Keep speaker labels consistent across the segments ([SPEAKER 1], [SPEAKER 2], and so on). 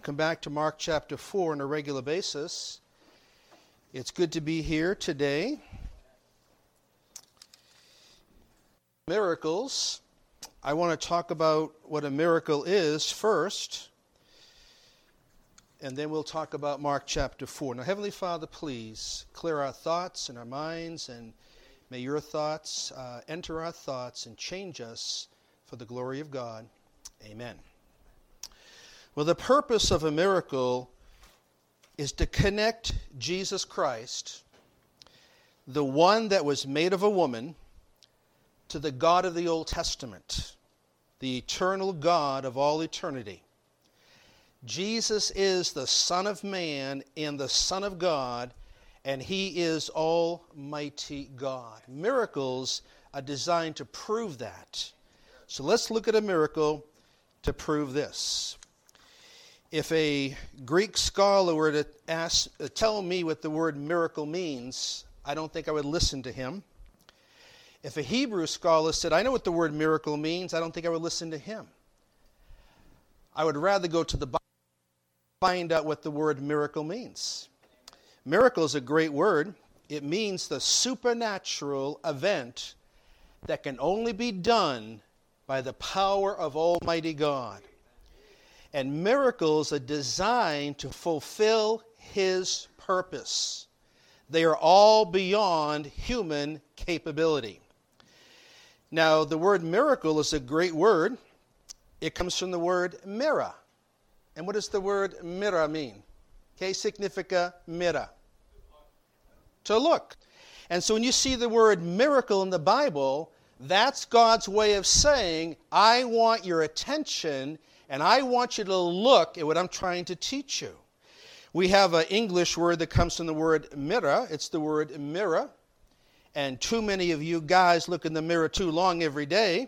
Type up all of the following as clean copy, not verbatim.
[SPEAKER 1] Come back to Mark chapter 4 on a regular basis. It's good to be here today. Miracles. I want to talk about what a miracle is first, and then we'll talk about Mark chapter 4. Now, Heavenly Father, please clear our thoughts and our minds, and may your thoughts enter our thoughts and change us for the glory of God. Amen. Well, the purpose of a miracle is to connect Jesus Christ, the one that was made of a woman, to the God of the Old Testament, the eternal God of all eternity. Jesus is the Son of Man and the Son of God, and he is Almighty God. Miracles are designed to prove that. So let's look at a miracle to prove this. If a Greek scholar were to tell me what the word miracle means, I don't think I would listen to him. If a Hebrew scholar said, I know what the word miracle means, I don't think I would listen to him. I would rather go to the Bible and find out what the word miracle means. Miracle is a great word. It means the supernatural event that can only be done by the power of Almighty God. And miracles are designed to fulfill his purpose. They are all beyond human capability. Now, the word miracle is a great word. It comes from the word mira. And what does the word mira mean? Que significa mira? To look. And so when you see the word miracle in the Bible, that's God's way of saying, I want your attention and I want you to look at what I'm trying to teach you. We have an English word that comes from the word mirror. It's the word mirror. And too many of you guys look in the mirror too long every day.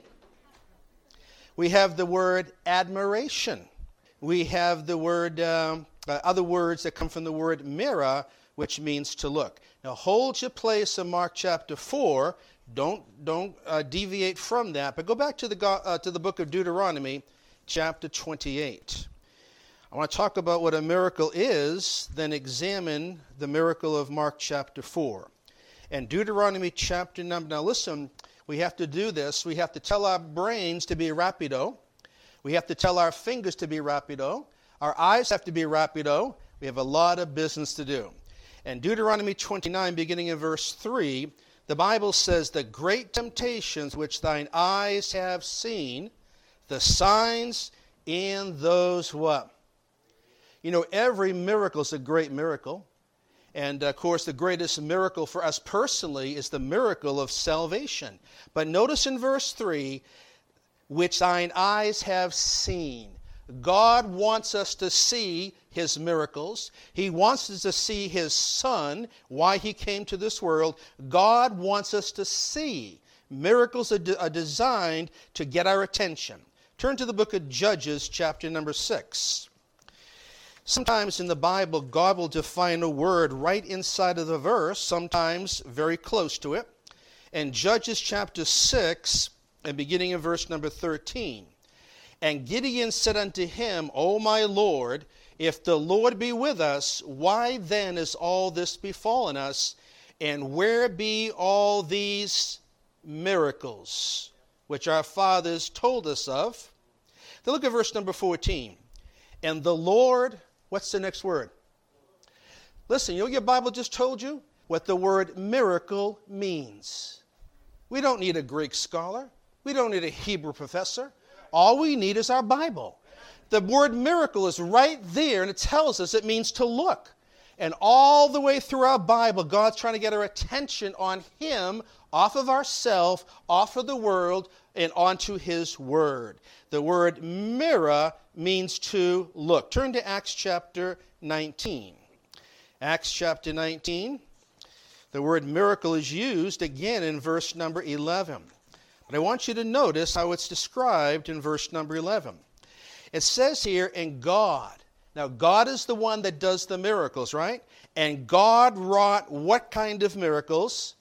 [SPEAKER 1] We have the word admiration. We have the word, other words that come from the word mirror, which means to look. Now hold your place in Mark chapter 4. Don't deviate from that. But go back to the book of Deuteronomy, chapter 28. I want to talk about what a miracle is, then examine the miracle of Mark chapter 4. And Deuteronomy chapter number, now listen, we have to do this. We have to tell our brains to be rapido. We have to tell our fingers to be rapido. Our eyes have to be rapido. We have a lot of business to do. And Deuteronomy 29, beginning in verse 3, the Bible says, the great temptations which thine eyes have seen, the signs and those what? You know, every miracle is a great miracle. And, of course, the greatest miracle for us personally is the miracle of salvation. But notice in verse 3, which thine eyes have seen. God wants us to see his miracles. He wants us to see his Son, why he came to this world. God wants us to see. Miracles are designed to get our attention. Turn to the book of Judges, chapter number 6. Sometimes in the Bible, God will define a word right inside of the verse, sometimes very close to it. And Judges chapter 6, and beginning in verse number 13. And Gideon said unto him, O my Lord, if the Lord be with us, why then is all this befallen us? And where be all these miracles which our fathers told us of? Then look at verse number 14. And the Lord, what's the next word? Listen, you know what your Bible just told you? What the word miracle means. We don't need a Greek scholar. We don't need a Hebrew professor. All we need is our Bible. The word miracle is right there, and it tells us it means to look. And all the way through our Bible, God's trying to get our attention on him, off of ourselves, off of the world, and onto his word. The word mirror means to look. Turn to Acts chapter 19. Acts chapter 19. The word miracle is used again in verse number 11. But I want you to notice how it's described in verse number 11. It says here, and God. Now, God is the one that does the miracles, right? And God wrought what kind of miracles?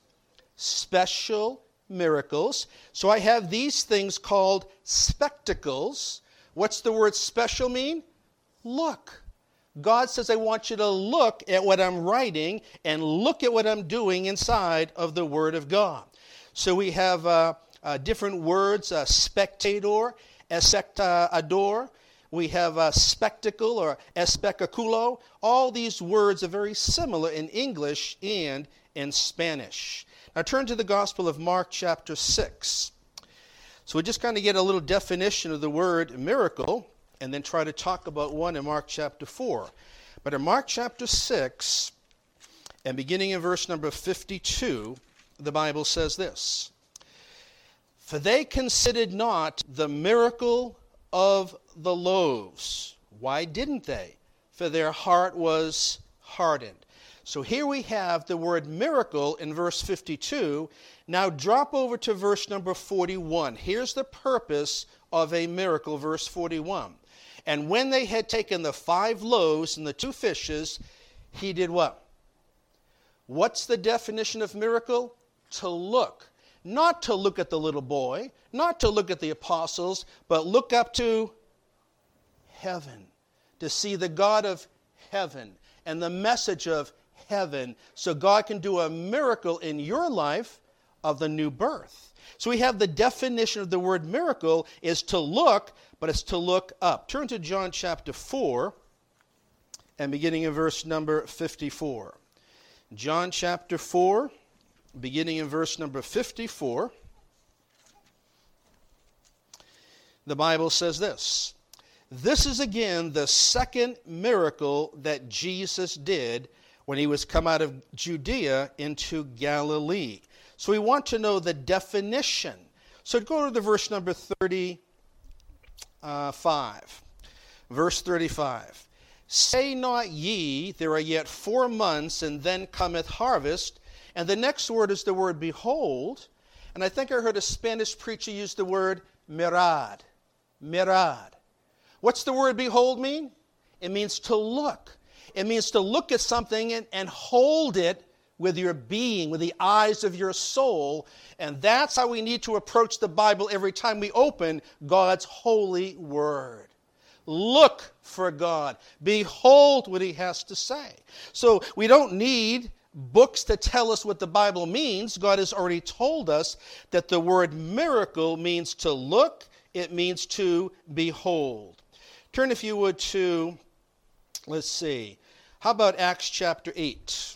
[SPEAKER 1] Special miracles. So I have these things called spectacles. What's the word special mean? Look. God says, I want you to look at what I'm writing and look at what I'm doing inside of the Word of God. So we have different words, spectator, espectador. We have spectacle or espectaculo. All these words are very similar in English and in Spanish. Now turn to the Gospel of Mark chapter 6. So we just kind of get a little definition of the word miracle and then try to talk about one in Mark chapter 4. But in Mark chapter 6, and beginning in verse number 52, the Bible says this: For they considered not the miracle of the loaves. Why didn't they? For their heart was hardened. So here we have the word miracle in verse 52. Now drop over to verse number 41. Here's the purpose of a miracle, verse 41. And when they had taken the 5 loaves and the 2 fishes, he did what? What's the definition of miracle? To look. Not to look at the little boy, not to look at the apostles, but look up to heaven, to see the God of heaven and the message of heaven, so God can do a miracle in your life of the new birth. So we have the definition of the word miracle is to look, but it's to look up. Turn to John chapter 4 and beginning in verse number 54. John chapter 4, beginning in verse number 54. The Bible says this: This is again the second miracle that Jesus did when he was come out of Judea into Galilee. So we want to know the definition. So go to the verse number 35. Verse 35. Say not ye, there are yet 4 months, and then cometh harvest. And the next word is the word behold. And I think I heard a Spanish preacher use the word mirad. Mirad. What's the word behold mean? It means to look. It means to look at something and hold it with your being, with the eyes of your soul. And that's how we need to approach the Bible every time we open God's holy word. Look for God. Behold what he has to say. So we don't need books to tell us what the Bible means. God has already told us that the word miracle means to look. It means to behold. Turn, if you would, to, let's see, how about Acts chapter 8?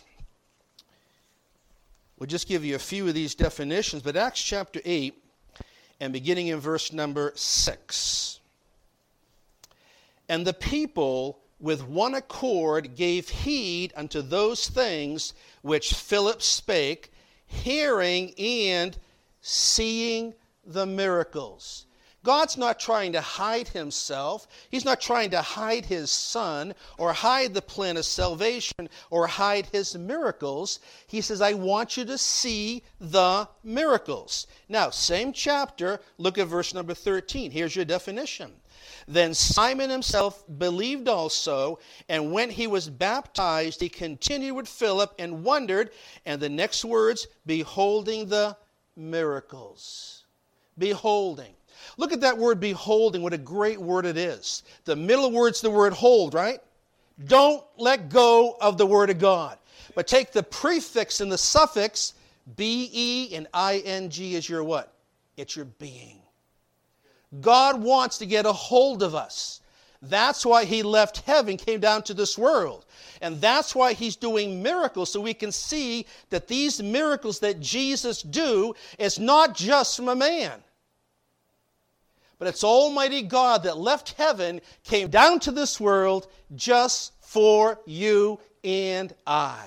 [SPEAKER 1] We'll just give you a few of these definitions, but Acts chapter 8, and beginning in verse number 6. And the people with one accord gave heed unto those things which Philip spake, hearing and seeing the miracles. God's not trying to hide himself. He's not trying to hide his son or hide the plan of salvation or hide his miracles. He says, I want you to see the miracles. Now, same chapter, look at verse number 13. Here's your definition. Then Simon himself believed also, and when he was baptized, he continued with Philip and wondered, and the next words, beholding the miracles. Beholding. Look at that word beholding, what a great word it is. The middle word's the word hold, right? Don't let go of the word of God. But take the prefix and the suffix, be and ing is your what? It's your being. God wants to get a hold of us. That's why he left heaven, came down to this world. And that's why he's doing miracles, so we can see that these miracles that Jesus do is not just from a man. But it's Almighty God that left heaven, came down to this world just for you and I.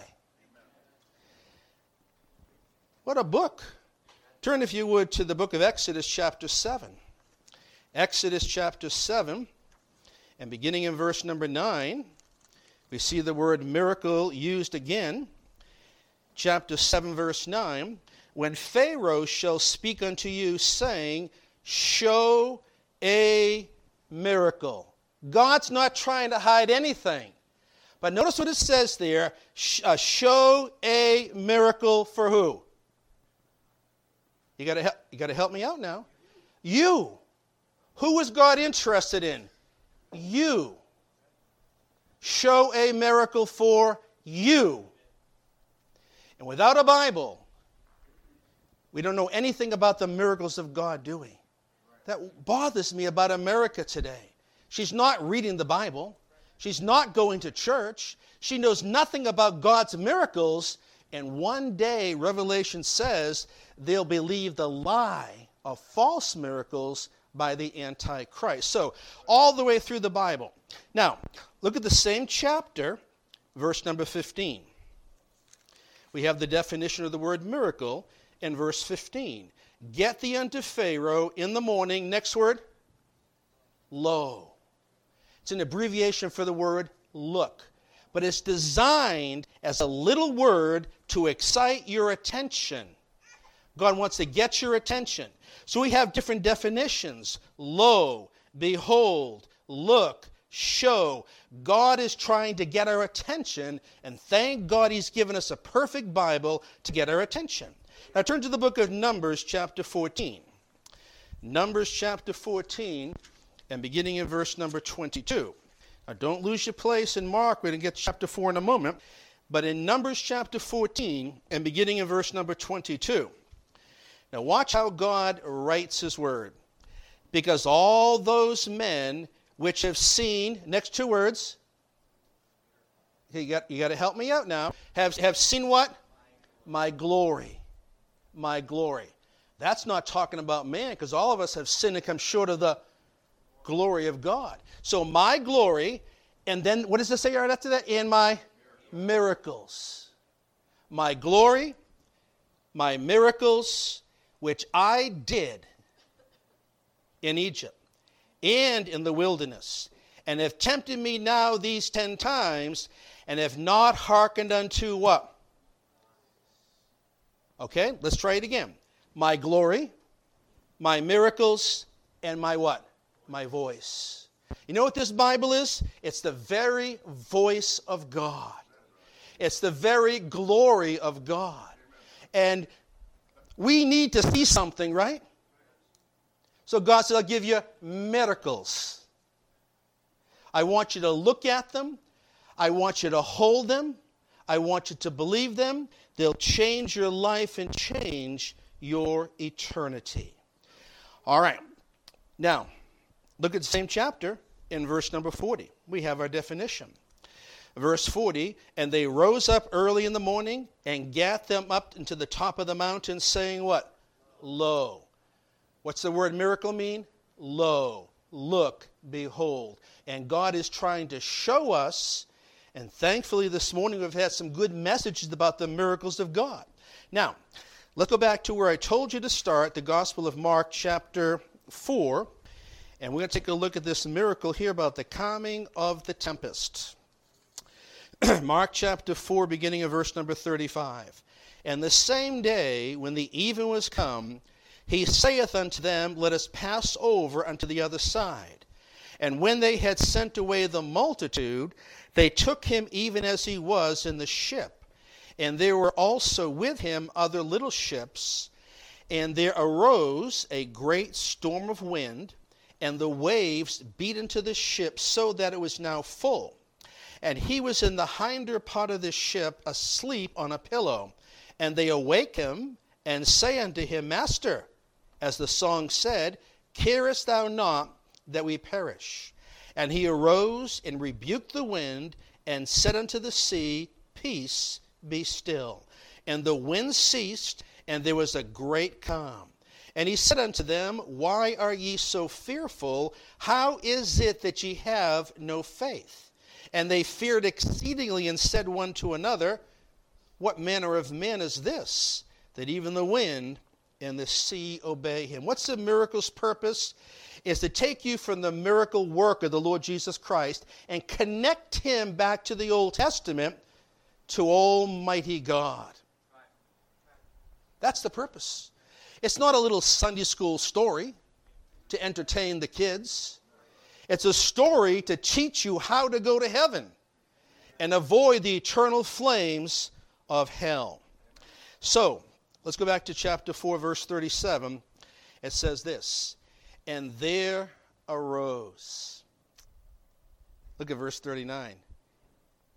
[SPEAKER 1] What a book. Turn, if you would, to the book of Exodus chapter 7. Exodus chapter 7, and beginning in verse number 9, we see the word miracle used again. Chapter 7, verse 9. When Pharaoh shall speak unto you, saying, show a miracle. God's not trying to hide anything. But notice what it says there. Show a miracle for who? You got to help me out now. You. Who is God interested in? You. show a miracle for you. And without a Bible, we don't know anything about the miracles of God, do we? That bothers me about America today. She's not reading the Bible. She's not going to church. She knows nothing about God's miracles. And one day, Revelation says, they'll believe the lie of false miracles by the Antichrist. So, all the way through the Bible. Now, look at the same chapter, verse number 15. We have the definition of the word miracle in verse 15. Get thee unto Pharaoh in the morning. Next word, lo. It's an abbreviation for the word look. But it's designed as a little word to excite your attention. God wants to get your attention. So we have different definitions. Lo, behold, look, show. God is trying to get our attention, and thank God He's given us a perfect Bible to get our attention. Now turn to the book of Numbers chapter 14. Numbers chapter 14, and beginning in verse number 22. Now don't lose your place in Mark. We're going to get to chapter 4 in a moment. But in Numbers chapter 14, and beginning in verse number 22. Now watch how God writes His word. Because all those men which have seen, next two words, you got to help me out now, have seen what? My glory. My glory. That's not talking about man, because all of us have sinned and come short of the glory of God. So my glory, and then what does it say right after that? And my miracles. My glory, my miracles, which I did in Egypt and in the wilderness, and have tempted me now these 10 times, and have not hearkened unto what? Okay, let's try it again. My glory, my miracles, and my what? My voice. You know what this Bible is? It's the very voice of God. It's the very glory of God. And we need to see something, right? So God said, I'll give you miracles. I want you to look at them. I want you to hold them. I want you to believe them. They'll change your life and change your eternity. All right. Now, look at the same chapter in verse number 40. We have our definition. Verse 40, and they rose up early in the morning and gat them up into the top of the mountain, saying what? Lo. What's the word miracle mean? Lo. Look, behold. And God is trying to show us, and thankfully this morning we've had some good messages about the miracles of God. Now, let's go back to where I told you to start, the Gospel of Mark chapter 4. And we're going to take a look at this miracle here about the calming of the tempest. Mark chapter 4, beginning of verse number 35. And the same day, when the even was come, he saith unto them, let us pass over unto the other side. And when they had sent away the multitude, they took him even as he was in the ship. And there were also with him other little ships. And there arose a great storm of wind, and the waves beat into the ship so that it was now full. And he was in the hinder part of the ship, asleep on a pillow. And they awake him, and say unto him, Master, as the song said, carest thou not that we perish? And he arose and rebuked the wind, and said unto the sea, Peace, be still. And the wind ceased, and there was a great calm. And he said unto them, Why are ye so fearful? How is it that ye have no faith? And they feared exceedingly, and said one to another, What manner of man is this, that even the wind and the sea obey him? What's the miracle's purpose? Is to take you from the miracle work of the Lord Jesus Christ and connect him back to the Old Testament, to Almighty God. That's the purpose. It's not a little Sunday school story to entertain the kids. It's a story to teach you how to go to heaven and avoid the eternal flames of hell. So, let's go back to chapter 4, verse 37. It says this, and there arose. Look at verse 39.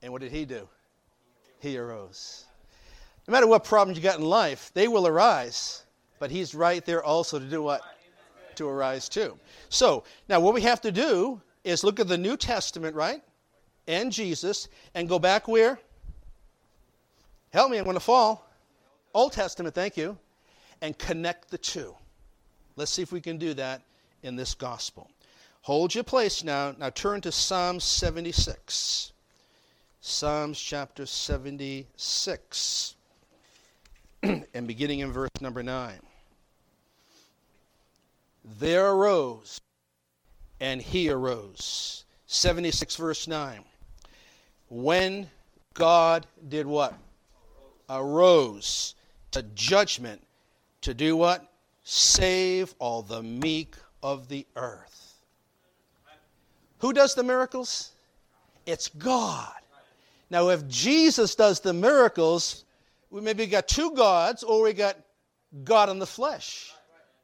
[SPEAKER 1] And what did he do? He arose. No matter what problems you got in life, they will arise. But he's right there also to do what? To arise too. So, now what we have to do is look at the New Testament, right? And Jesus, and go back where? Help me, I'm going to fall. Old Testament, thank you. And connect the two. Let's see if we can do that in this gospel. Hold your place now. Now turn to Psalm 76. Psalms chapter 76. And beginning in verse number 9. There arose, and he arose. 76 verse 9. When God did what? Arose to judgment to do what? Save all the meek of the earth. Who does the miracles? It's God. Now, if Jesus does the miracles, we maybe got two gods, or we got God in the flesh.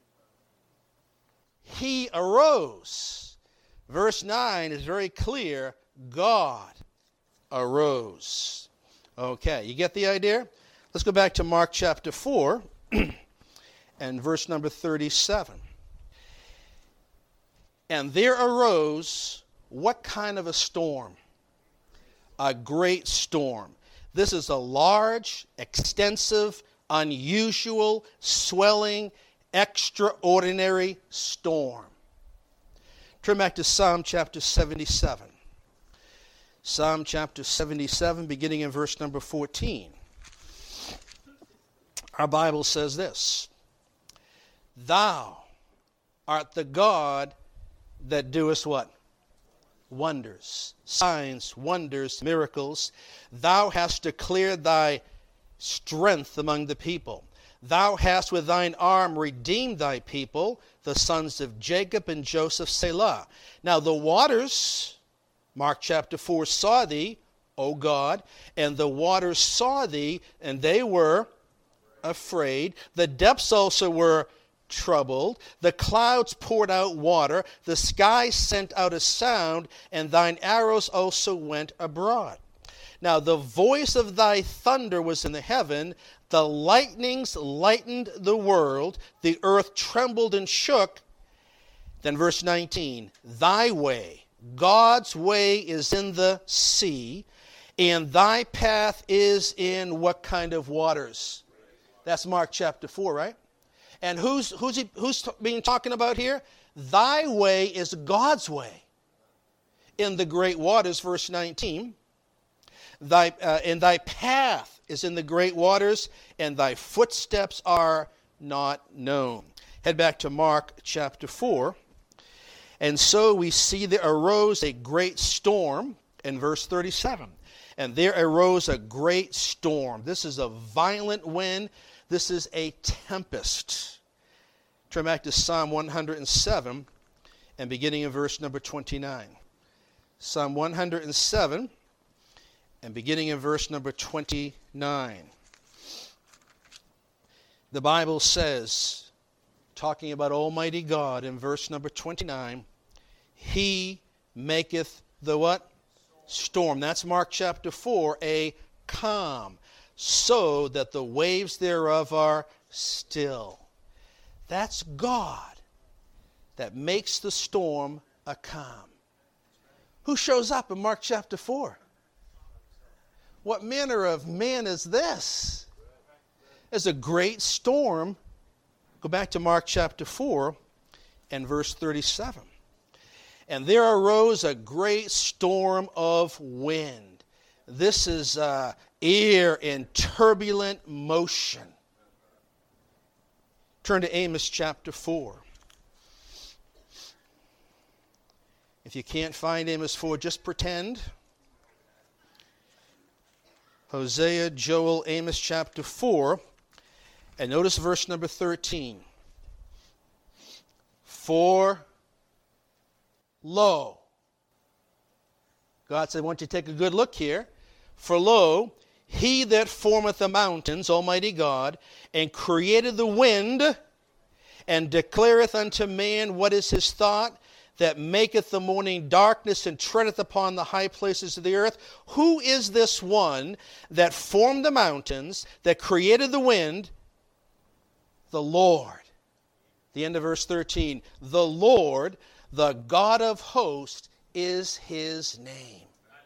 [SPEAKER 1] He arose. Verse 9 is very clear. God arose. Okay, you get the idea? Let's go back to Mark chapter 4 and verse number 37. And there arose what kind of a storm? A great storm. This is a large, extensive, unusual, swelling, extraordinary storm. Turn back to Psalm chapter 77. Psalm chapter 77, beginning in verse number 14. Our Bible says this. Thou art the God that doest what? Wonders, signs, wonders, miracles. Thou hast declared thy strength among the people. Thou hast with thine arm redeemed thy people, the sons of Jacob and Joseph, Selah. Now the waters, Mark chapter 4, saw thee, O God, and the waters saw thee, and they were afraid. The depths also were troubled. The clouds poured out water. The sky sent out a sound, and thine arrows also went abroad. Now the voice of thy thunder was in the heaven. The lightnings lightened the world. The earth trembled and shook. Then verse 19, thy way, God's way, is in the sea, and thy path is in what kind of waters? That's Mark chapter 4, right? And who's being talking about here? Thy way is God's way. In the great waters, verse 19. And thy path is in the great waters, and thy footsteps are not known. Head back to Mark chapter 4. And so we see there arose a great storm in verse 37. And there arose a great storm. This is a violent wind. This is a tempest. Turn back to Psalm 107 and beginning in verse number 29. Psalm 107 and beginning in verse number 29. The Bible says, talking about Almighty God in verse number 29, He maketh the what? Storm. That's Mark chapter 4, a calm, so that the waves thereof are still. That's God that makes the storm a calm. Who shows up in Mark chapter 4? What manner of man is this? There's a great storm. Go back to Mark chapter 4 and verse 37. And there arose a great storm of wind. This is air in turbulent motion. Turn to Amos chapter 4. If you can't find Amos 4, just pretend. Hosea, Joel, Amos chapter 4. And notice verse number 13. For lo. God said, I want you to take a good look here. For lo, He that formeth the mountains, Almighty God, and created the wind, and declareth unto man what is his thought, that maketh the morning darkness and treadeth upon the high places of the earth. Who is this one that formed the mountains, that created the wind? The Lord. The end of verse 13. The Lord, the God of hosts, is his name.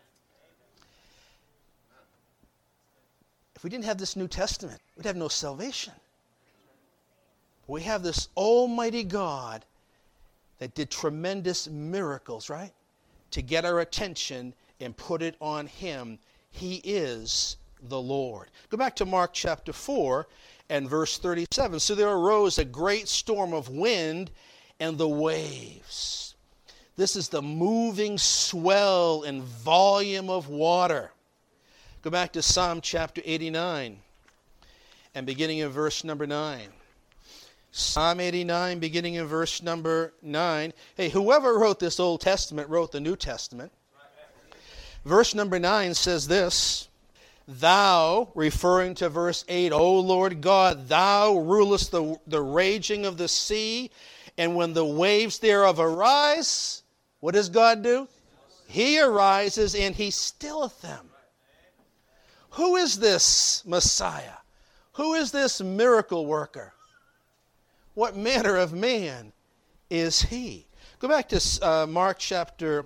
[SPEAKER 1] If we didn't have this New Testament, we'd have no salvation. We have this almighty God that did tremendous miracles, right? To get our attention and put it on him. He is the Lord. Go back to Mark chapter 4 and verse 37. So there arose a great storm of wind and the waves. This is the moving swell and volume of water. Go back to Psalm chapter 89 and beginning in verse number 9. Psalm 89, beginning in verse number 9. Hey, whoever wrote this Old Testament wrote the New Testament. Verse number 9 says this, Thou, referring to verse 8, O Lord God, Thou rulest the raging of the sea, and when the waves thereof arise, what does God do? He arises and he stilleth them. Who is this Messiah? Who is this miracle worker? What manner of man is he? Go back to Mark chapter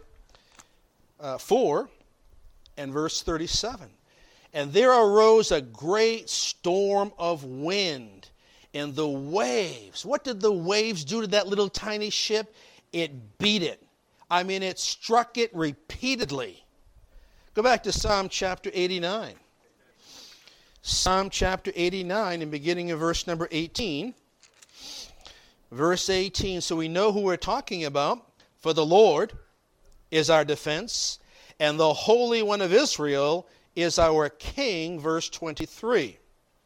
[SPEAKER 1] 4 and verse 37. And there arose a great storm of wind, and the waves. What did the waves do to that little tiny ship? It beat it. I mean, it struck it repeatedly. Go back to Psalm chapter 89. Psalm chapter 89 and beginning in verse number 18. Verse 18, so we know who we're talking about. For the Lord is our defense, and the Holy One of Israel is our King. Verse 23.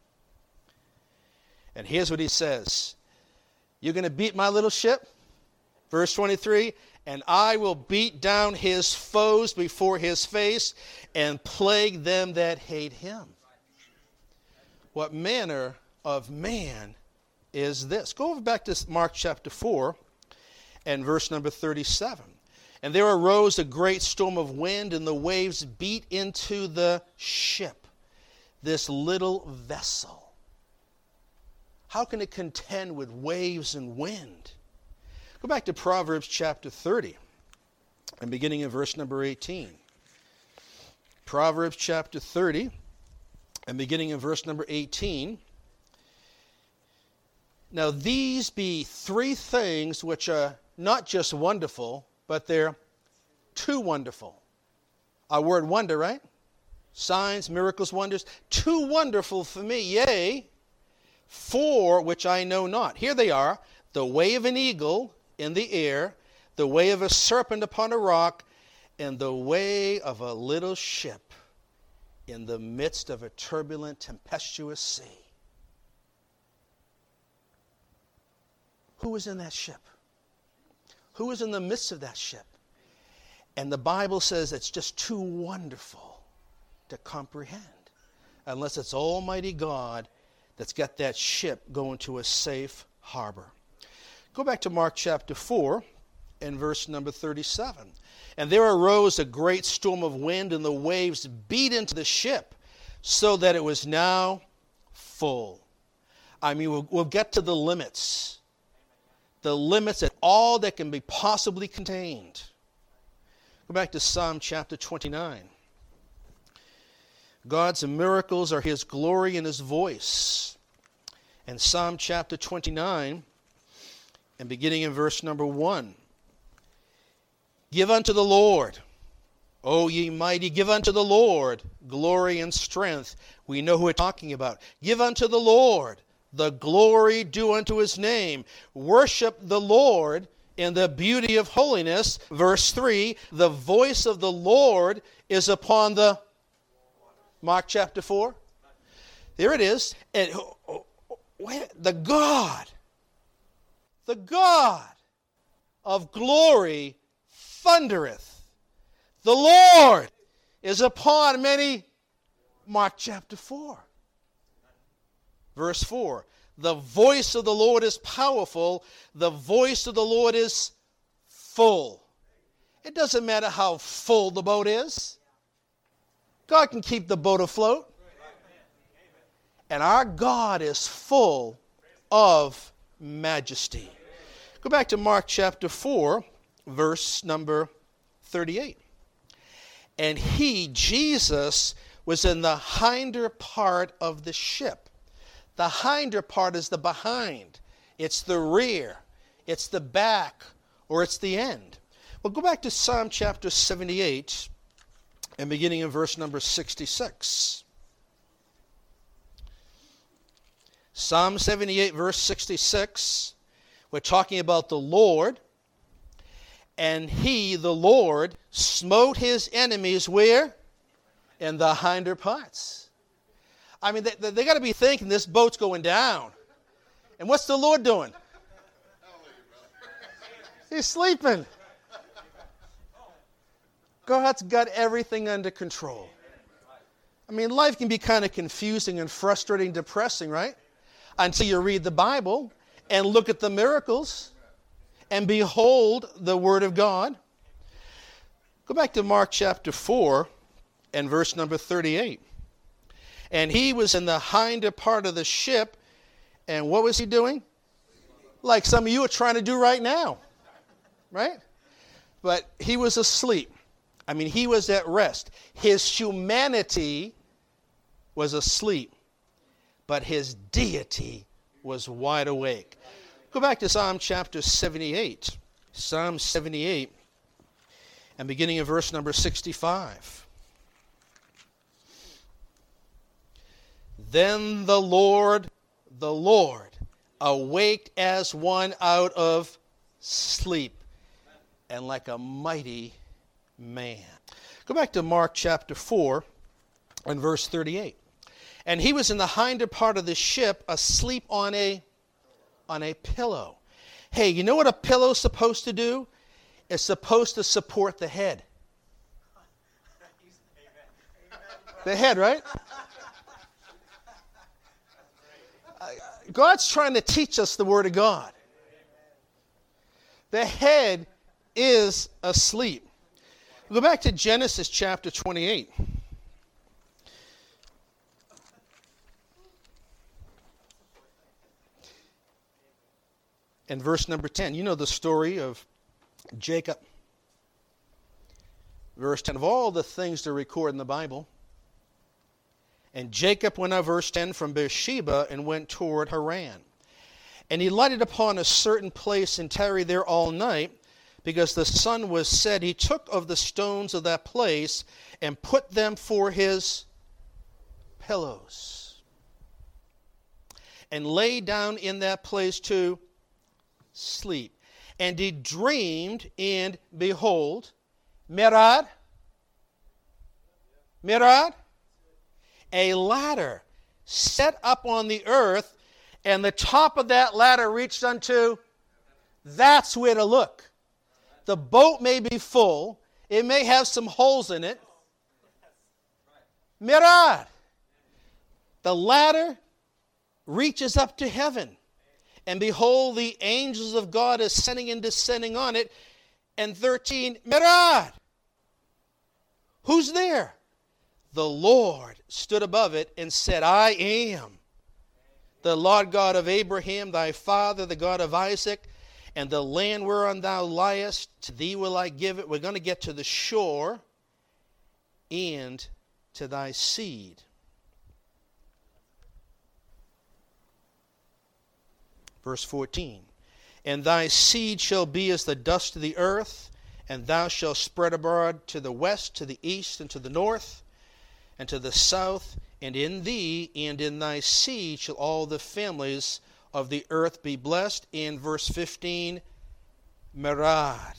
[SPEAKER 1] And here's what he says. You're going to beat my little ship? Verse 23, and I will beat down his foes before his face and plague them that hate him. What manner of man is this? Go over back to Mark chapter 4 and verse number 37. And there arose a great storm of wind, and the waves beat into the ship, this little vessel. How can it contend with waves and wind? Go back to Proverbs chapter 30 and beginning in verse number 18. Proverbs chapter 30 and beginning in verse number 18. Now these be three things which are not just wonderful, but they're too wonderful. Our word wonder, right? Signs, miracles, wonders. Too wonderful for me, yea, for which I know not. Here they are, the way of an eagle in the air, the way of a serpent upon a rock, and the way of a little ship in the midst of a turbulent, tempestuous sea. Who was in that ship? Who was in the midst of that ship? And the Bible says it's just too wonderful to comprehend, unless it's Almighty God that's got that ship going to a safe harbor. Go back to Mark chapter 4 and verse number 37. And there arose a great storm of wind, and the waves beat into the ship, so that it was now full. I mean, we'll get to the limits. The limits at all that can be possibly contained. Go back to Psalm chapter 29. God's miracles are his glory and his voice. And Psalm chapter 29, and beginning in verse number 1. Give unto the Lord, O ye mighty, give unto the Lord glory and strength. We know who we're talking about. Give unto the Lord the glory due unto his name. Worship the Lord in the beauty of holiness. Verse 3, the voice of the Lord is upon the... Mark chapter 4. There it is. And the God of glory thundereth. The Lord is upon many. Mark chapter 4. Verse 4, the voice of the Lord is powerful. The voice of the Lord is full. It doesn't matter how full the boat is. God can keep the boat afloat. And our God is full of majesty. Go back to Mark chapter 4, verse number 38. And he, Jesus, was in the hinder part of the ship. The hinder part is the behind. It's the rear. It's the back, or it's the end. Well, go back to Psalm chapter 78 and beginning in verse number 66. Psalm 78, verse 66. We're talking about the Lord. And he, the Lord, smote his enemies where? In the hinder parts. I mean, they got to be thinking this boat's going down. And what's the Lord doing? He's sleeping. God's got everything under control. I mean, life can be kind of confusing and frustrating, depressing, right? Until you read the Bible and look at the miracles and behold the Word of God. Go back to Mark chapter 4 and verse number 38. And he was in the hinder part of the ship, and what was he doing? Like some of you are trying to do right now, right? But he was asleep. I mean, he was at rest. His humanity was asleep, but his deity was wide awake. Go back to Psalm chapter 78. Psalm 78, and beginning in verse number 65. Then the Lord, awaked as one out of sleep, and like a mighty man. Go back to Mark chapter 4 and verse 38. And he was in the hinder part of the ship, asleep on a pillow. Hey, you know what a pillow is supposed to do? It's supposed to support the head. The head, right? God's trying to teach us the Word of God. The head is asleep. Go back to Genesis chapter 28. And verse number 10. You know the story of Jacob. Verse 10. Of all the things to record in the Bible. And Jacob went out, verse 10, from Beersheba and went toward Haran. And he lighted upon a certain place and tarried there all night, because the sun was set. He took of the stones of that place and put them for his pillows, and lay down in that place to sleep. And he dreamed, and behold, Merad, a ladder set up on the earth, and the top of that ladder reached unto, that's where to look. The boat may be full. It may have some holes in it. Mirad. The ladder reaches up to heaven. And behold, the angels of God ascending and descending on it. And 13, Mirad. Who's there? The Lord stood above it and said, I am the Lord God of Abraham, thy father, the God of Isaac, and the land whereon thou liest, to thee will I give it. We're going to get to the shore and to thy seed. Verse 14. And thy seed shall be as the dust of the earth, and thou shalt spread abroad to the west, to the east, and to the north, and to the south, and in thee and in thy seed shall all the families of the earth be blessed. In verse 15, Merad,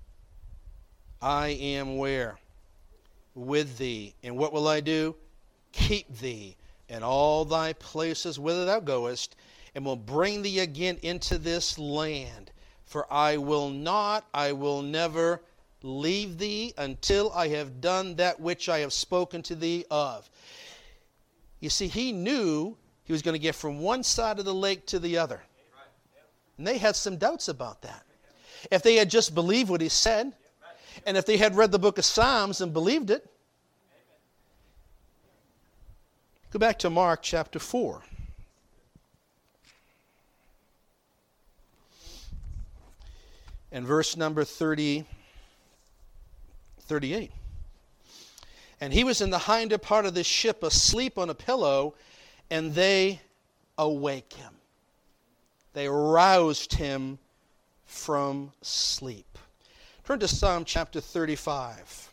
[SPEAKER 1] I am where? With thee. And what will I do? Keep thee in all thy places whither thou goest, and will bring thee again into this land. For I will never leave thee until I have done that which I have spoken to thee of. You see, he knew he was going to get from one side of the lake to the other. And they had some doubts about that. if they had just believed what he said, and if they had read the book of Psalms and believed it. Go back to Mark chapter 4. And verse number 38. And he was in the hinder part of the ship, asleep on a pillow, and they awake him. They roused him from sleep. Turn to Psalm chapter 35.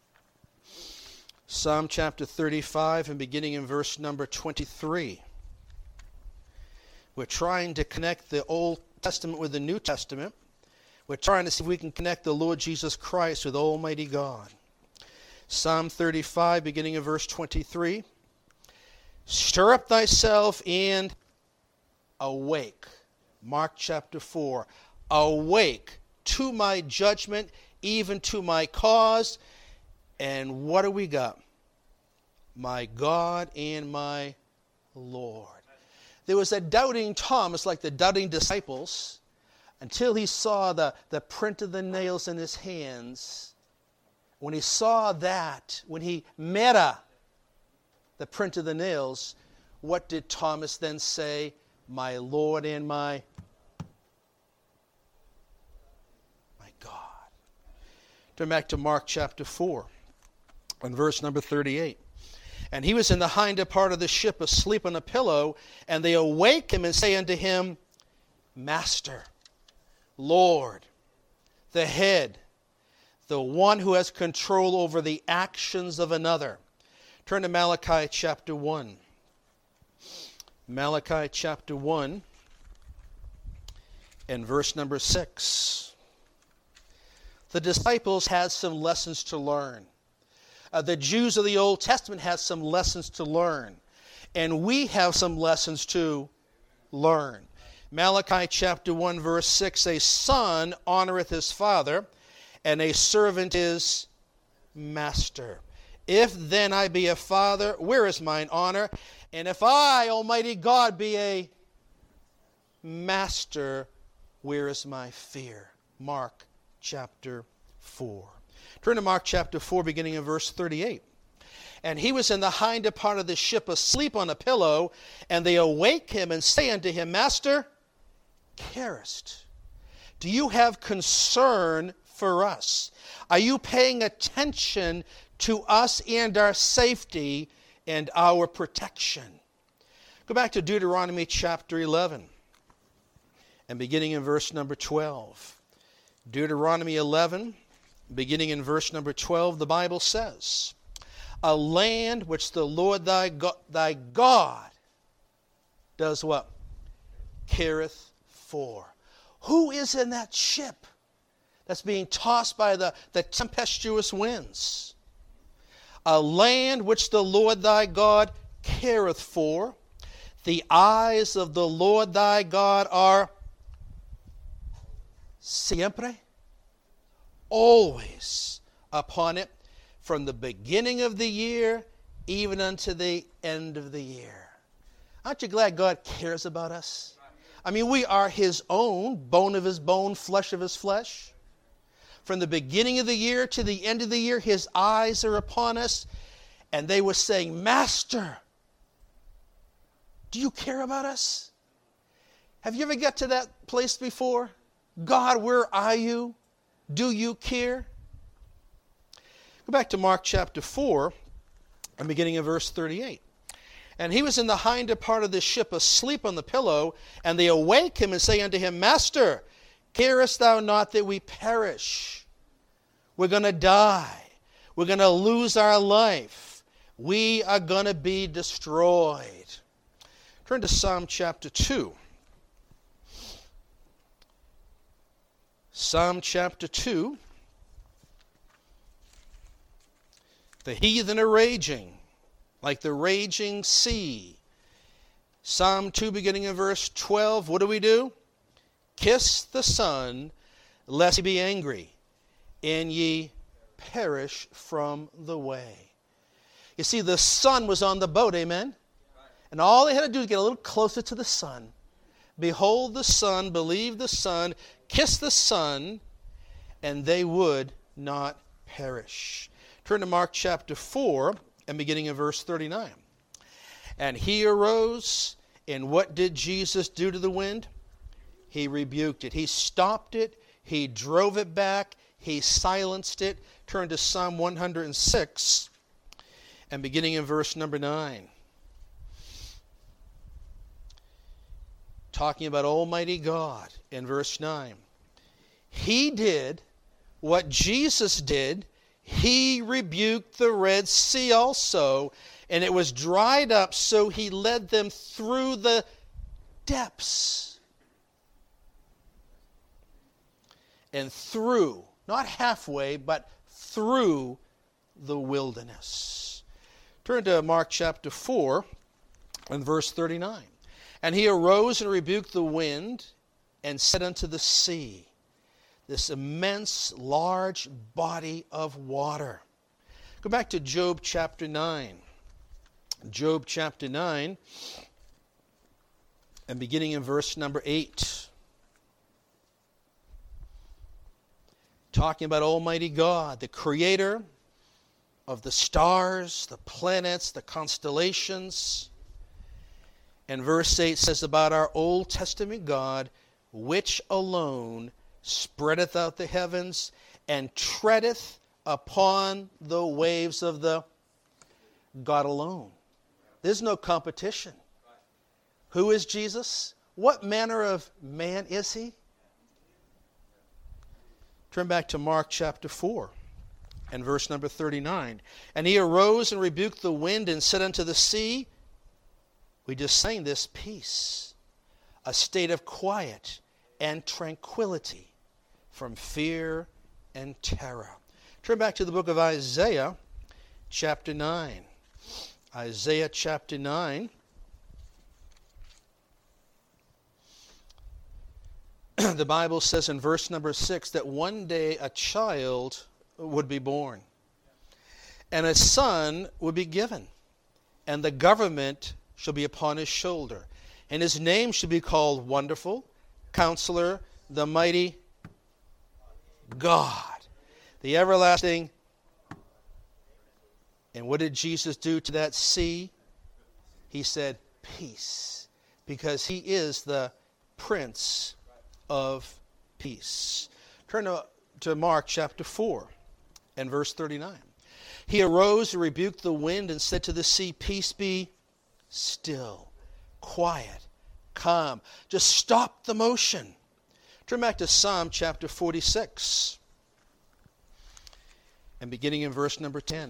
[SPEAKER 1] Psalm chapter 35 and beginning in verse number 23. We're trying to connect the Old Testament with the New Testament. We're trying to see if we can connect the Lord Jesus Christ with Almighty God. Psalm 35 beginning in verse 23. Stir up thyself and awake. Mark chapter 4. Awake to my judgment, even to my cause. And what do we got? My God and my Lord. There was a doubting Thomas, like the doubting disciples, until he saw the print of the nails in his hands. When he saw that, when he met the print of the nails, what did Thomas then say? My Lord and my God. Turn back to Mark chapter 4 and verse number 38. And he was in the hinder part of the ship, asleep on a pillow, and they awake him and say unto him, Master, Lord, the head, the one who has control over the actions of another. Turn to Malachi chapter 1. Malachi chapter 1 and verse number 6. The disciples had some lessons to learn. The Jews of the Old Testament had some lessons to learn. And we have some lessons to learn. Malachi chapter 1 verse 6, a son honoreth his father, and a servant his master. If then I be a father, where is mine honor? And if I, Almighty God, be a master, where is my fear? Mark chapter 4. Turn to Mark chapter 4, beginning in verse 38. And he was in the hinder part of the ship, asleep on a pillow, and they awake him and say unto him, Master, carest? Do you have concern for us? Are you paying attention to us and our safety and our protection? Go back to Deuteronomy chapter 11 and beginning in verse number 12. Deuteronomy 11, beginning in verse number 12, the Bible says, a land which the Lord thy God does what? Careth for. Who is in that ship that's being tossed by the tempestuous winds? A land which the Lord thy God careth for. The eyes of the Lord thy God are siempre, always upon it, from the beginning of the year even unto the end of the year. Aren't you glad God cares about us? I mean, we are his own, bone of his bone, flesh of his flesh. From the beginning of the year to the end of the year, his eyes are upon us. And they were saying, Master, do you care about us? Have you ever got to that place before? God, where are you? Do you care? Go back to Mark chapter 4, and beginning in verse 38. And he was in the hinder part of the ship, asleep on the pillow, and they awake him and say unto him, Master, carest thou not that we perish? We're going to die. We're going to lose our life. We are going to be destroyed. Turn to Psalm chapter 2. Psalm chapter 2. The heathen are raging, like the raging sea. Psalm 2, beginning in verse 12, what do? Kiss the Son, lest he be angry, and ye perish from the way. You see, the Son was on the boat, amen? And all they had to do was get a little closer to the Son. Behold the Son, believe the Son, kiss the Son, and they would not perish. Turn to Mark chapter 4 and beginning in verse 39. And he arose, and what did Jesus do to the wind? He rebuked it. He stopped it. He drove it back. He silenced it. Turn to Psalm 106 and beginning in verse number 9. Talking about Almighty God in verse 9. He did what Jesus did. He rebuked the Red Sea also, and it was dried up, so he led them through the depths. And through, not halfway, but through the wilderness. Turn to Mark chapter 4 and verse 39. And he arose and rebuked the wind and said unto the sea, this immense, large body of water. Go back to Job chapter 9. Job chapter 9 and beginning in verse number 8. Talking about Almighty God, the creator of the stars, the planets, the constellations. And verse 8 says about our Old Testament God, which alone spreadeth out the heavens and treadeth upon the waves of the God alone. There's no competition. Who is Jesus? What manner of man is he? Turn back to Mark chapter 4 and verse number 39. And he arose and rebuked the wind and said unto the sea, we just sang this, peace, a state of quiet and tranquility from fear and terror. Turn back to the book of Isaiah chapter 9. Isaiah chapter 9. The Bible says in verse number 6 that one day a child would be born, and a son would be given, and the government shall be upon his shoulder, and his name shall be called Wonderful, Counselor, the Mighty God, the Everlasting. And what did Jesus do to that sea? He said, peace, because he is the Prince of Peace. Turn to Mark chapter 4 and verse 39. He arose and rebuked the wind and said to the sea, peace be still, quiet, calm. Just stop the motion. Turn back to Psalm chapter 46 and beginning in verse number 10.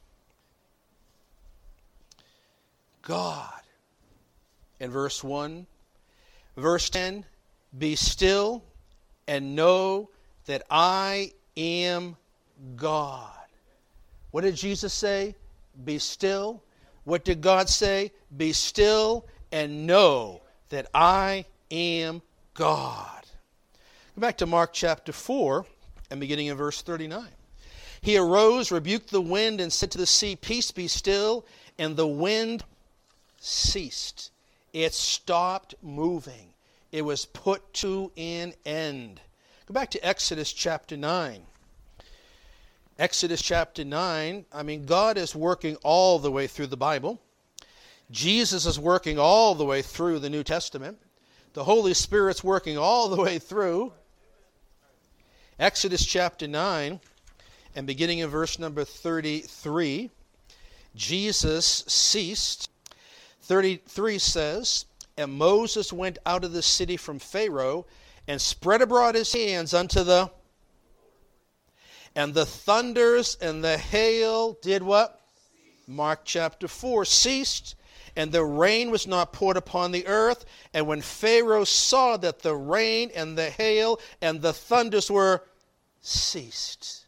[SPEAKER 1] God, in verse 1. Verse 10, be still and know that I am God. What did Jesus say? Be still. What did God say? Be still and know that I am God. Go back to Mark chapter 4 and beginning in verse 39. He arose, rebuked the wind, and said to the sea, peace, be still. And the wind ceased. It stopped moving. It was put to an end. Go back to Exodus chapter 9. Exodus chapter 9, God is working all the way through the Bible. Jesus is working all the way through the New Testament. The Holy Spirit's working all the way through. Exodus chapter 9, and beginning in verse number 33, Jesus ceased. 33 says, and Moses went out of the city from Pharaoh and spread abroad his hands unto the... And the thunders and the hail did what? Mark chapter 4, ceased, and the rain was not poured upon the earth. And when Pharaoh saw that the rain and the hail and the thunders were ceased.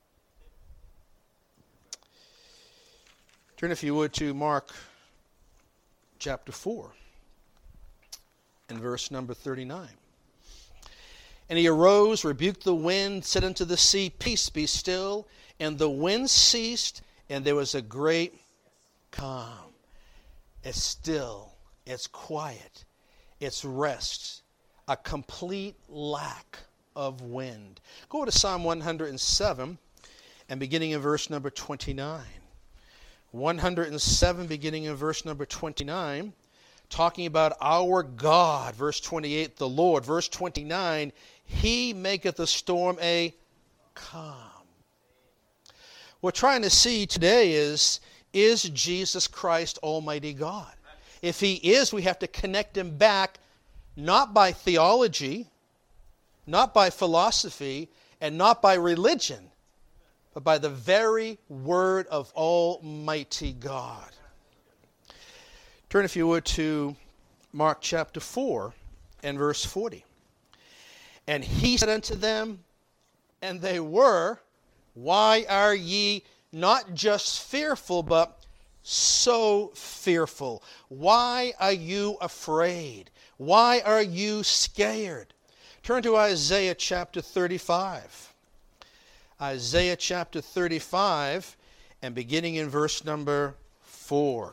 [SPEAKER 1] Turn, if you would, to Mark chapter 4 and verse number 39. And he arose, rebuked the wind, said unto the sea, peace, be still. And the wind ceased, and there was a great calm. It's still, it's quiet, it's rest, a complete lack of wind. Go to Psalm 107 and beginning in verse number 29. 107 beginning in verse number 29, talking about our God. Verse 28, the Lord. Verse 29, He maketh the storm a calm. What we're trying to see today is Jesus Christ Almighty God? If He is, we have to connect Him back, not by theology, not by philosophy, and not by religion, but by the very Word of Almighty God. Turn, if you would, to Mark chapter 4 and verse 40. And He said unto them, and they were, why are ye not just fearful, but so fearful? Why are you afraid? Why are you scared? Turn to Isaiah chapter 35. Isaiah chapter 35 and beginning in verse number 4.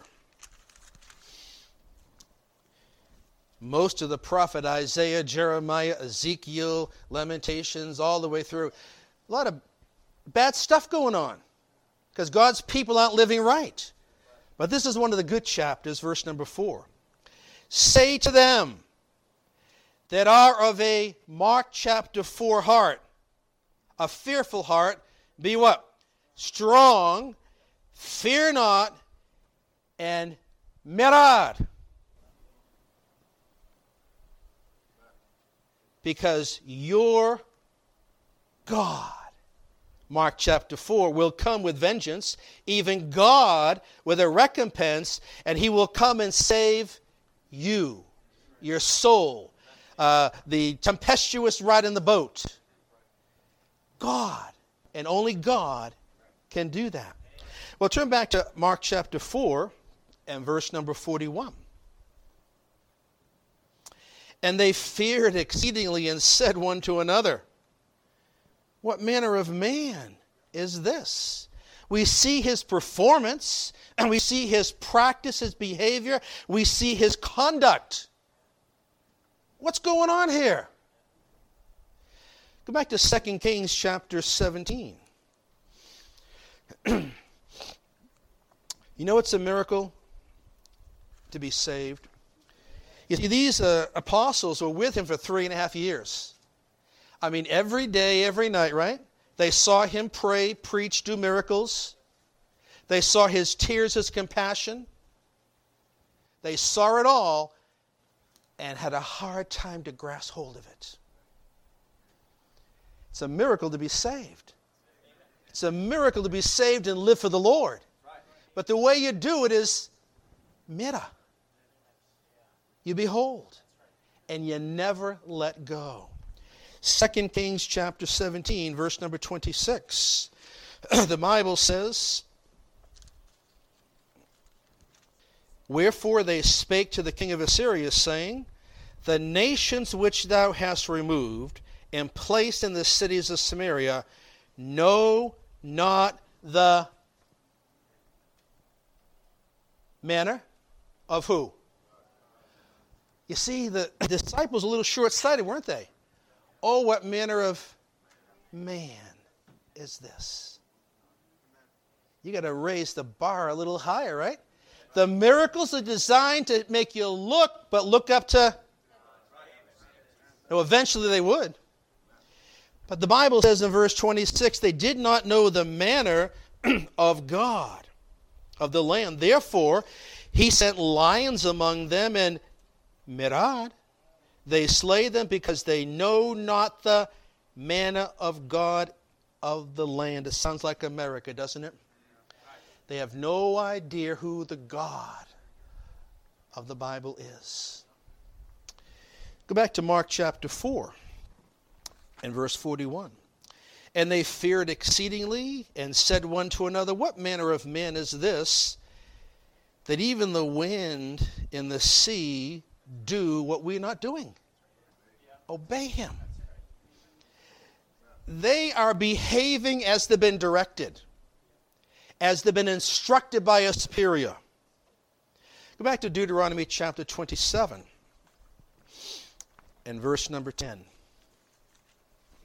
[SPEAKER 1] Most of the prophet Isaiah, Jeremiah, Ezekiel, Lamentations, all the way through. A lot of bad stuff going on because God's people aren't living right. But this is one of the good chapters, verse number 4. Say to them that are of a Mark chapter 4 heart, a fearful heart, be what? Strong, fear not, and merad. Because your God, Mark chapter 4, will come with vengeance, even God with a recompense, and He will come and save you, your soul, the tempestuous ride in the boat. God, and only God can do that. Well, turn back to Mark chapter 4 and verse number 41. And they feared exceedingly and said one to another, what manner of man is this? We see his performance, and we see his practice, his behavior. We see his conduct. What's going on here? Go back to 2 Kings chapter 17. You know it's a miracle to be saved? You see, these apostles were with Him for 3.5 years. I mean, every day, every night, right? They saw Him pray, preach, do miracles. They saw His tears, His compassion. They saw it all and had a hard time to grasp hold of it. It's a miracle to be saved. It's a miracle to be saved and live for the Lord. But the way you do it is mira. You behold, and you never let go. 2 Kings chapter 17, verse number 26. The Bible says, wherefore they spake to the king of Assyria, saying, the nations which thou hast removed and placed in the cities of Samaria know not the manner of who? You see, the disciples were a little short-sighted, weren't they? Oh, what manner of man is this? You got to raise the bar a little higher, right? The miracles are designed to make you look, but look up to... No, eventually they would. But the Bible says in verse 26, they did not know the manner of God, of the land. Therefore, He sent lions among them, and mirad, they slay them because they know not the manner of God of the land. It sounds like America, doesn't it? They have no idea who the God of the Bible is. Go back to Mark chapter 4 and verse 41. And they feared exceedingly and said one to another, what manner of man is this, that even the wind and the sea do what we're not doing? Obey Him. They are behaving as they've been directed, as they've been instructed by a superior. Go back to Deuteronomy chapter 27 and verse number 10.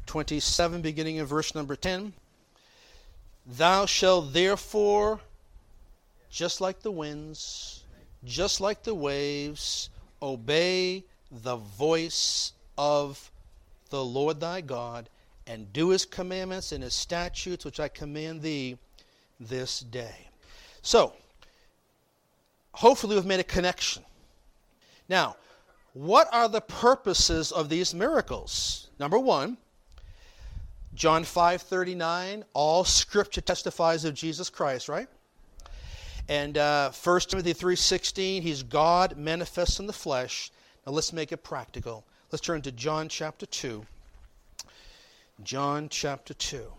[SPEAKER 1] 27, beginning in verse number 10. Thou shalt therefore, just like the winds, just like the waves, obey the voice of the Lord thy God, and do his commandments and his statutes, which I command thee this day. So, hopefully we've made a connection. Now, what are the purposes of these miracles? Number one, John 5:39, all Scripture testifies of Jesus Christ, right? And 1 Timothy 3:16, he's God manifest in the flesh. Now let's make it practical. Let's turn to John chapter 2. John chapter 2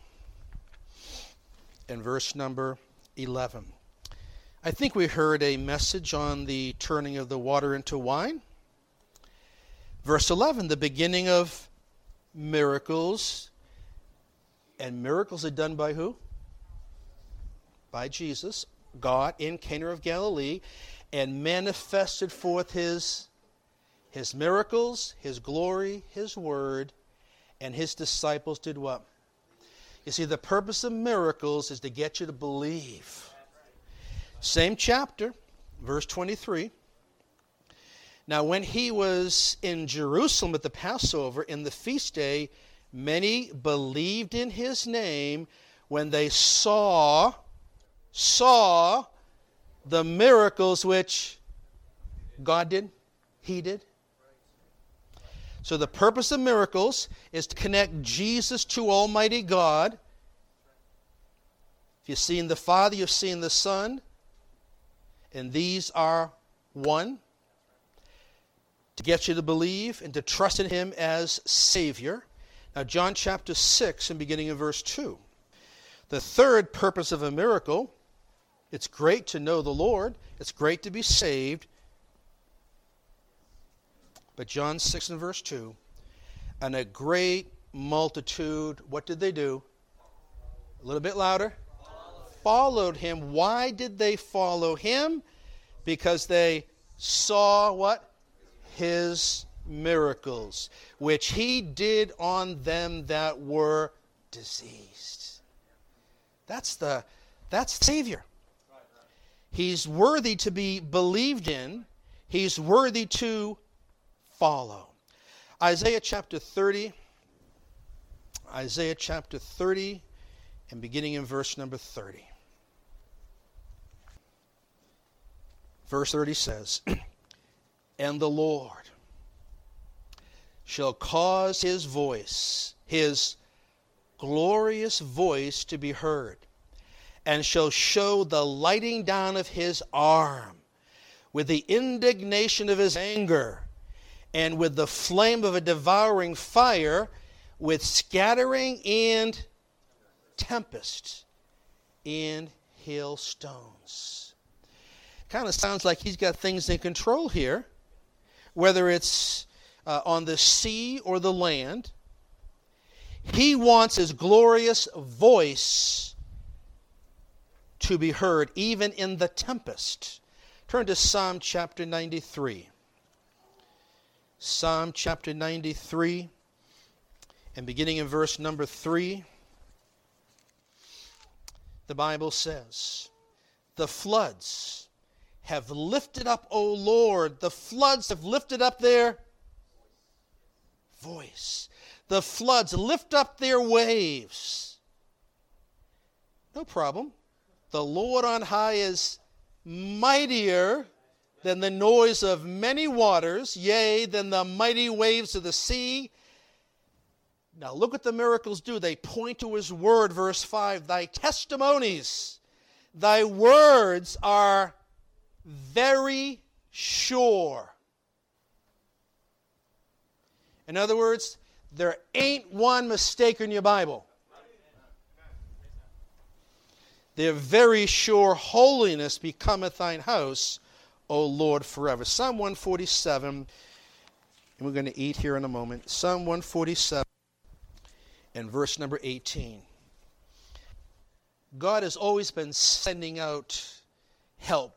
[SPEAKER 1] and verse number 11. I think we heard a message on the turning of the water into wine. Verse 11, the beginning of miracles. And miracles are done by who? By Jesus, God in Cana of Galilee, and manifested forth his miracles, his glory, his word, and his disciples did what? You see, the purpose of miracles is to get you to believe. Same chapter, verse 23. Now, when he was in Jerusalem at the Passover, in the feast day, many believed in his name when they saw the miracles which God did, he did. So the purpose of miracles is to connect Jesus to Almighty God. If you've seen the Father, you've seen the Son. And these are one. To get you to believe and to trust in him as Savior. Now, John chapter 6 and beginning in verse 2. The third purpose of a miracle, it's great to know the Lord. It's great to be saved. But John 6 and verse 2, and a great multitude, what did they do? A little bit louder. Followed him. Why did they follow him? Because they saw what? His miracles, which he did on them that were diseased. That's the Savior. He's worthy to be believed in. He's worthy to follow. Isaiah chapter 30. Isaiah chapter 30 and beginning in verse number 30. Verse 30 says, and the Lord shall cause his voice, his glorious voice, to be heard, and shall show the lighting down of his arm with the indignation of his anger, and with the flame of a devouring fire, with scattering and tempest and hailstones. Kind of sounds like he's got things in control here, whether it's on the sea or the land. He wants his glorious voice to be heard, even in the tempest. Turn to Psalm chapter 93. Psalm chapter 93, and beginning in verse number 3, the Bible says, the floods have lifted up, O Lord, the floods have lifted up their voice. The floods lift up their waves. No problem. The Lord on high is mightier than the noise of many waters, yea, than the mighty waves of the sea. Now look what the miracles do. They point to his word, verse 5. Thy testimonies, thy words are very sure. In other words, there ain't one mistake in your Bible. They're very sure. Holiness becometh thine house, O Lord, forever. Psalm 147, and we're going to eat here in a moment. Psalm 147 and verse number 18. God has always been sending out help.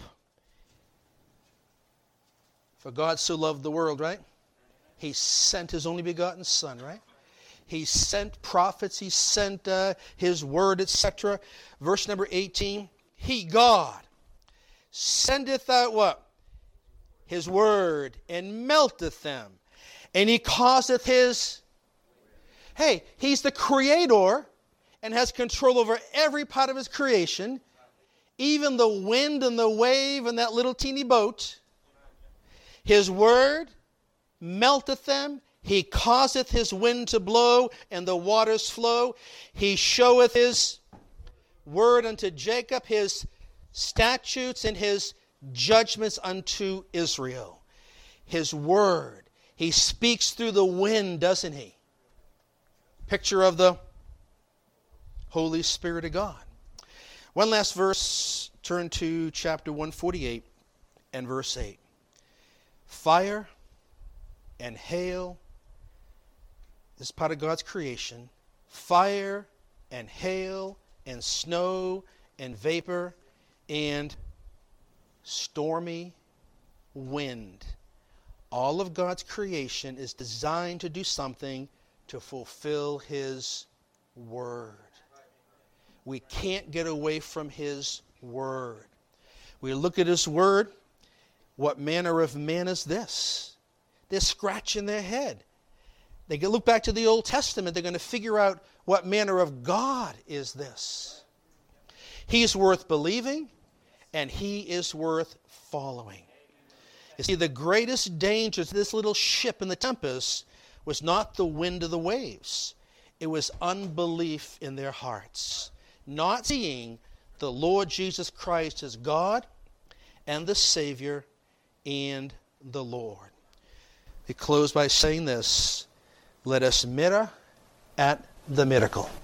[SPEAKER 1] For God so loved the world, right? He sent his only begotten Son, right? He sent prophets. He sent his word, etc. Verse number 18. He, God, sendeth out what? His word, and melteth them. And he causeth his... Hey, he's the creator and has control over every part of his creation. Even the wind and the wave and that little teeny boat. His word melteth them. He causeth his wind to blow and the waters flow. He showeth his word unto Jacob, his statutes and his judgments unto Israel. His word. He speaks through the wind, doesn't he? Picture of the Holy Spirit of God. One last verse. Turn to chapter 148 and verse 8. Fire and hail. This is part of God's creation. Fire and hail and snow and vapor and stormy wind. All of God's creation is designed to do something to fulfill his word. We can't get away from his word. We look at his word. What manner of man is this? They're scratching their head. They can look back to the Old Testament. They're going to figure out what manner of God is this. He's worth believing, and he is worth following. You see, the greatest danger to this little ship in the tempest was not the wind of the waves. It was unbelief in their hearts. Not seeing the Lord Jesus Christ as God and the Savior and the Lord. We close by saying this. Let us mirror at the miracle.